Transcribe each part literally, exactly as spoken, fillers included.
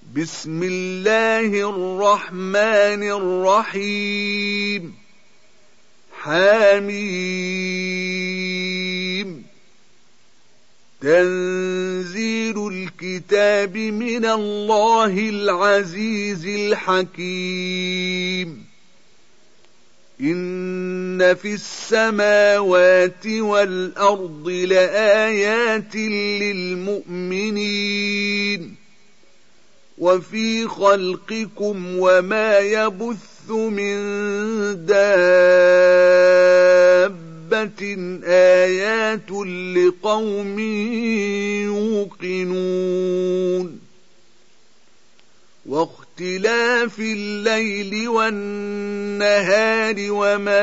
بسم الله الرحمن الرحيم حميم تنزيل الكتاب من الله العزيز الحكيم إن في السماوات والأرض لآيات للمؤمنين وفي خلقكم وما يبث من دابة آيات لقوم يوقنون واختلاف الليل والنهار وما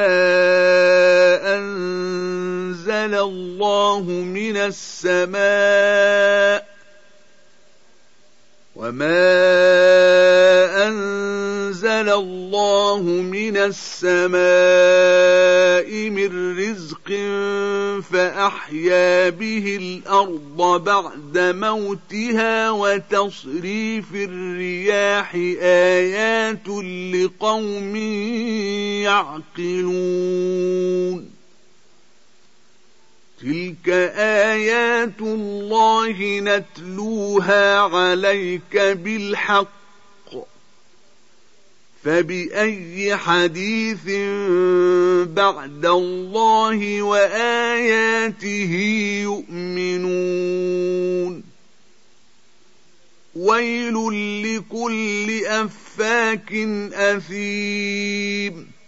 أنزل الله من السماء وما أنزل الله من السماء من رزق فأحيا به الأرض بعد موتها وتصريف الرياح آيات لقوم يعقلون تلك آيات الله نتلوها عليك بالحق فبأي حديث بعد الله وآياته يؤمنون ويل لكل أفاك أثيم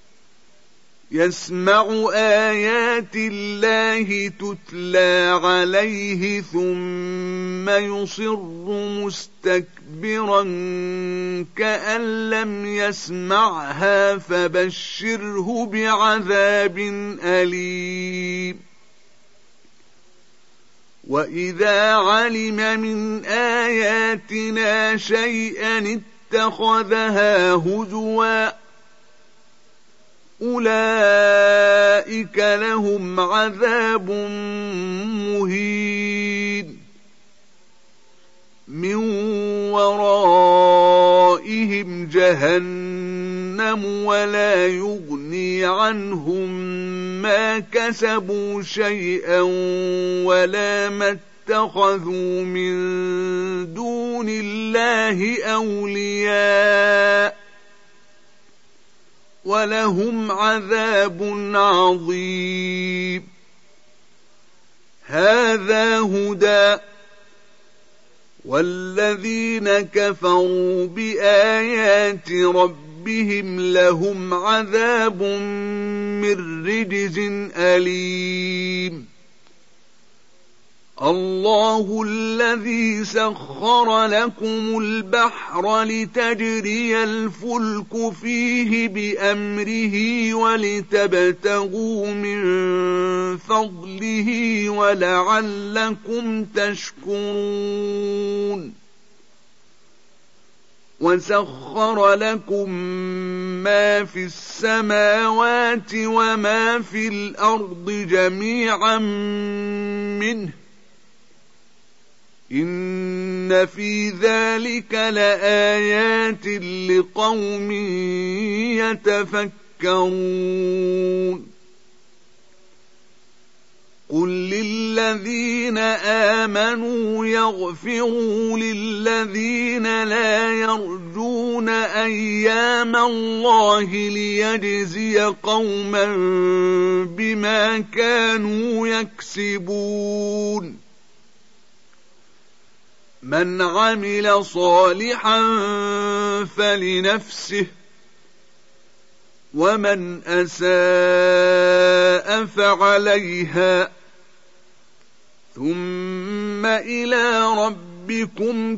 يسمع آيات الله تتلى عليه ثم يصر مستكبرا كأن لم يسمعها فبشره بعذاب أليم وإذا علم من آياتنا شيئا اتخذها هزوا أولئك لهم عذاب مهين من ورائهم جهنم ولا يغني عنهم ما كسبوا شيئا ولا ما اتخذوا من دون الله أولياء ولهم عذاب عظيم هذا هدى والذين كفروا بآيات ربهم لهم عذاب من رجز أليم الله الذي سخر لكم البحر لتجري الفلك فيه بأمره ولتبتغوا من فضله ولعلكم تشكرون وسخر لكم ما في السماوات وما في الأرض جميعا منه إن في ذلك لآيات لقوم يتفكرون قل للذين آمنوا يغفروا للذين لا يرجون أيام الله ليجزي قوما بما كانوا يكسبون من عمل صالحا فلنفسه ومن أساء فعليها ثم إلى ربكم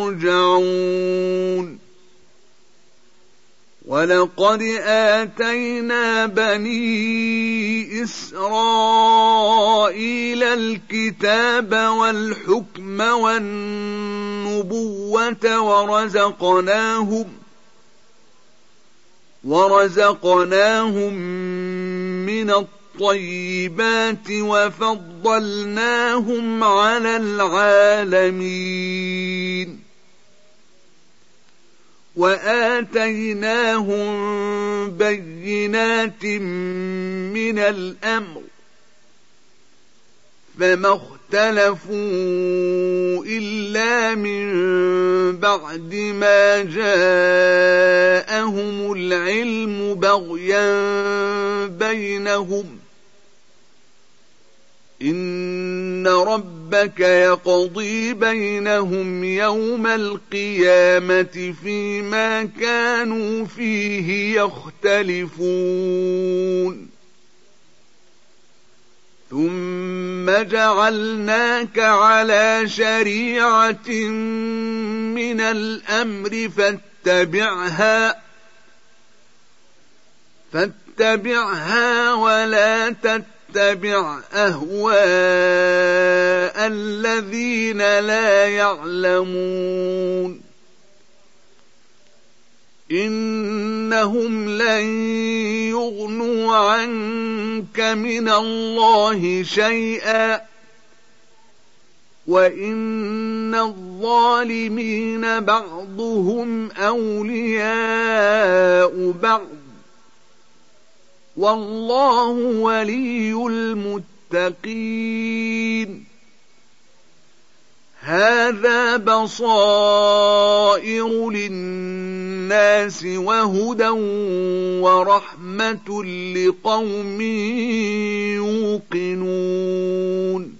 ترجعون ولقد آتينا بني إسرائيل الكتاب والحكم والنبوة ورزقناهم ورزقناهم من الطيبات وفضلناهم على العالمين وآتيناهم بينات من الأمر فما اختلفوا إلا من بعد ما جاءهم العلم بغيا بينهم إن ربك يقضي بينهم يوم القيامة فيما كانوا فيه يختلفون ثم جعلناك على شريعة من الأمر فاتبعها فاتبعها ولا تتبع أهواء الذين لا يعلمون إنهم لن يغنوا عنك من الله شيئا وإن الظالمين بعضهم أولياء بعض والله ولي المتقين هذا بصائر للناس وهدى ورحمة لقوم يوقنون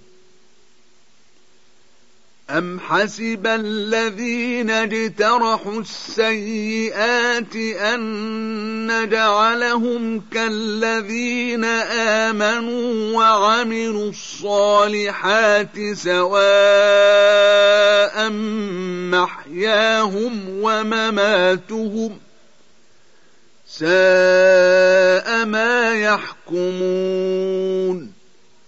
أم حسب الذين اجترحوا السيئات أن نجعلهم كالذين آمنوا وعملوا الصالحات سواء محياهم ومماتهم ساء ما يحكمون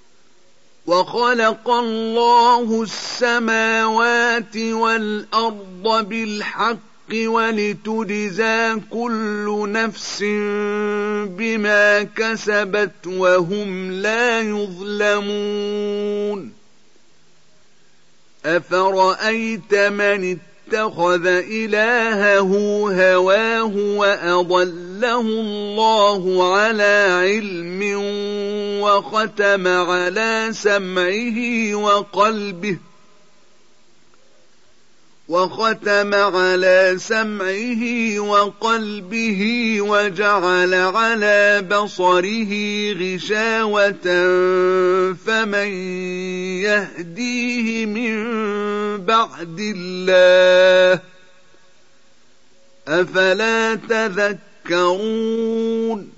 وخلق الله السماوات والأرض بالحق ولتجزى كل نفس بما كسبت وهم لا يظلمون أفرأيت من اتخذ إلهه هواه وأضله الله على علم وختم على سمعه وقلبه وختم على سمعه وقلبه وجعل على بصره غشاوة فمن يهديه من بعد الله أفلا تذكرون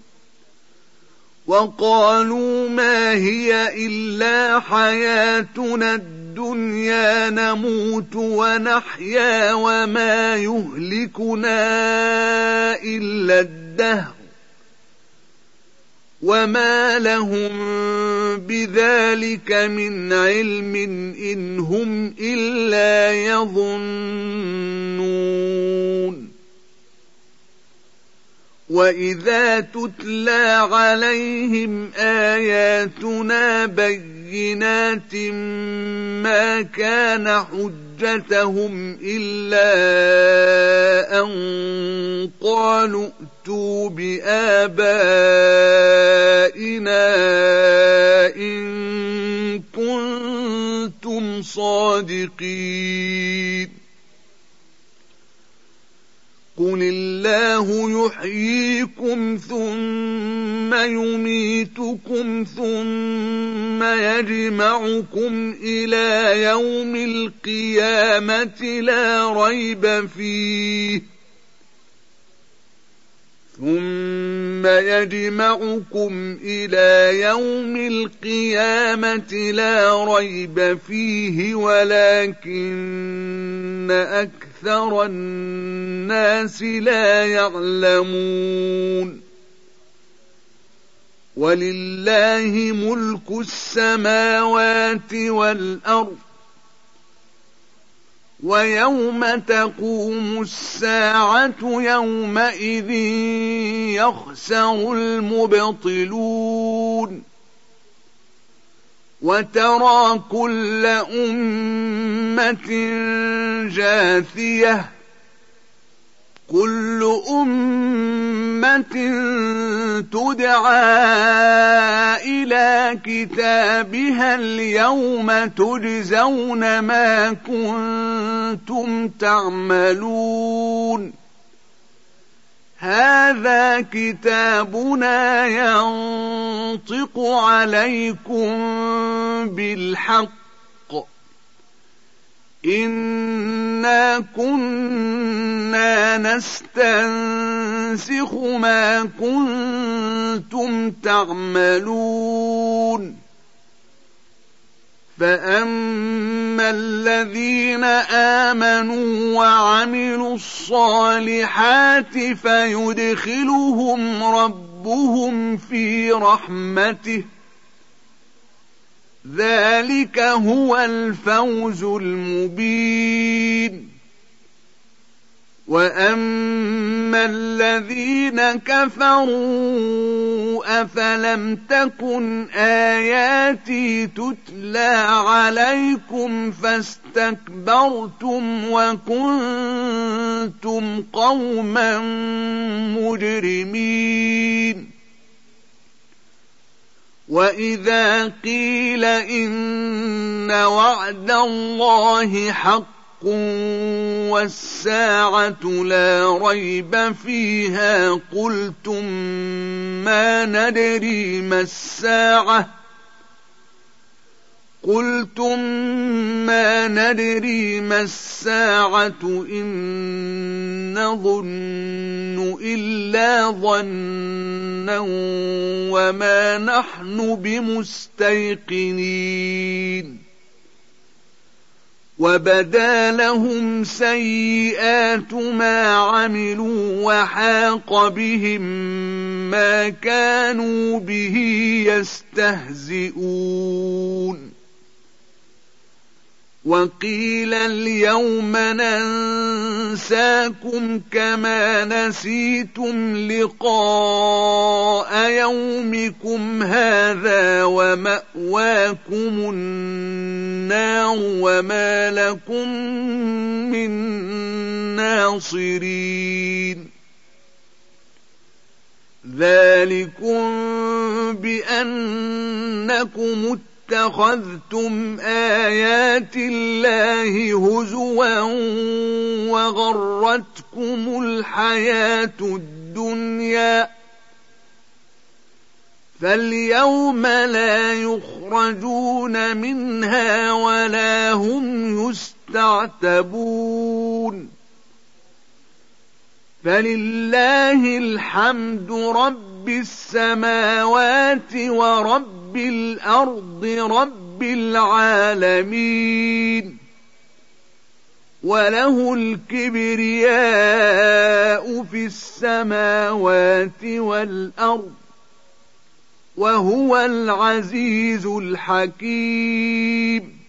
وقالوا ما هي إلا حياتنا الدنيا نموت ونحيا وما يهلكنا إلا الدهر وما لهم بذلك من علم إن هم إلا يظنون وإذا تتلى عليهم آياتنا بينات ما كان حجتهم إلا أن قالوا ائتوا بآبائنا إن كنتم صادقين قل الله يحييكم ثم يميتكم ثم يجمعكم إلى يوم القيامة لا ريب فيه ثم يجمعكم إلى يوم القيامة لا ريب فيه ولكن أكثر الناس لا يعلمون ولله ملك السماوات والأرض ويوم تقوم الساعة يومئذ يخسر المبطلون وترى كل أمة جاثية كل أمة تدعى إلى كتابها اليوم تجزون ما كنتم تعملون هذا كتابنا ينطق عليكم بالحق إنا كنا نستنسخ ما كنتم تعملون فأما الذين آمنوا وعملوا الصالحات فيدخلهم ربهم في رحمته ذلك هو الفوز المبين وأما الذين كفروا أفلم تكن آياتي تتلى عليكم فاستكبرتم وكنتم قوما مجرمين وإذا قيل إن وعد الله حق والساعة لا ريب فيها قلتم ما ندري ما الساعة قلتم ما ندري ما الساعة إن نظن إلا ظنا وما نحن بمستيقنين وبدا لهم سيئات ما عملوا وحاق بهم ما كانوا به يستهزئون وقيل اليوم ننساكم كما نسيتم لقاء يومكم هذا ومأواكم النار وما لكم من ناصرين ذلكم بأنكم اتخذتم آيات الله هزوا وغرتكم الحياة الدنيا فاليوم لا يخرجون منها ولا هم يستعتبون فلله الحمد رب السماوات ورب الأرض رب العالمين وله الكبرياء في السماوات والأرض وهو العزيز الحكيم